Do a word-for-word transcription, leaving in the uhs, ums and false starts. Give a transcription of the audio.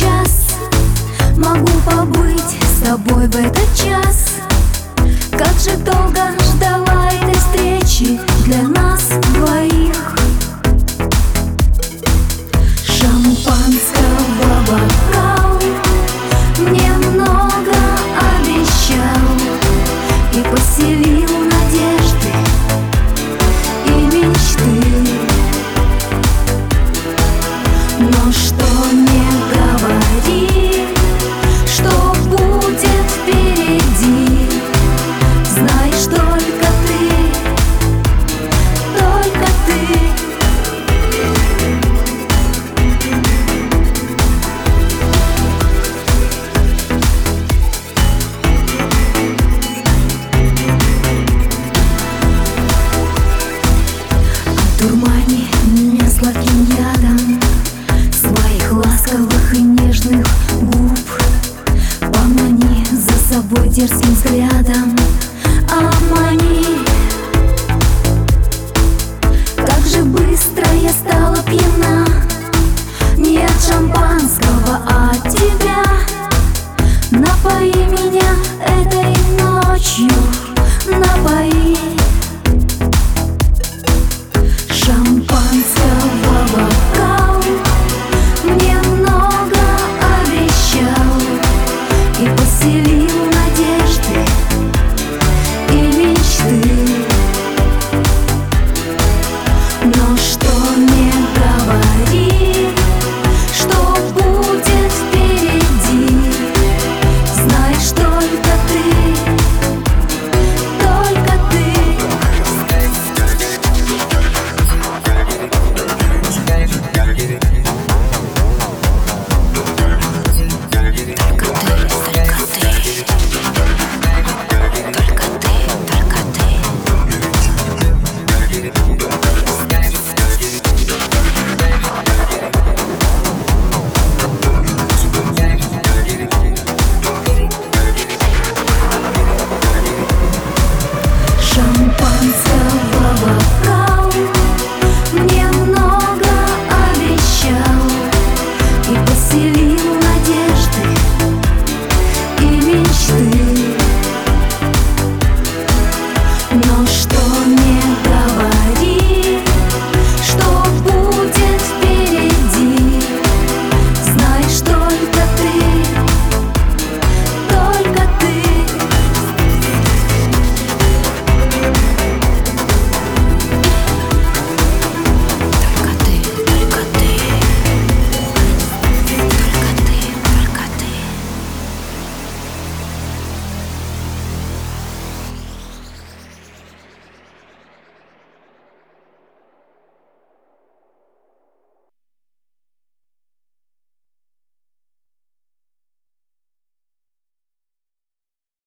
сейчас могу побыть с тобой в этот час. Как же долго ждала этой встречи для нас двоих. Шампанского бокал мне много обещал и поселил надежды и мечты. Но что не говори, что будет впереди, знаешь только ты, только ты. Одурмани меня сладким ядом своих ласковых и нежных губ. Помани за собой дерзким взглядом, обмани. Как же быстро я стала пьяна, не от шампанского, а от тебя. Напои меня этой ночью, напои. Шампанского бокал мне много обещал и поселил надежды и мечты. Но что не говори, что будет впереди, знаешь только ты, только ты. Шампанского бокал мне много обещал и поселил надежды и мечты. Но что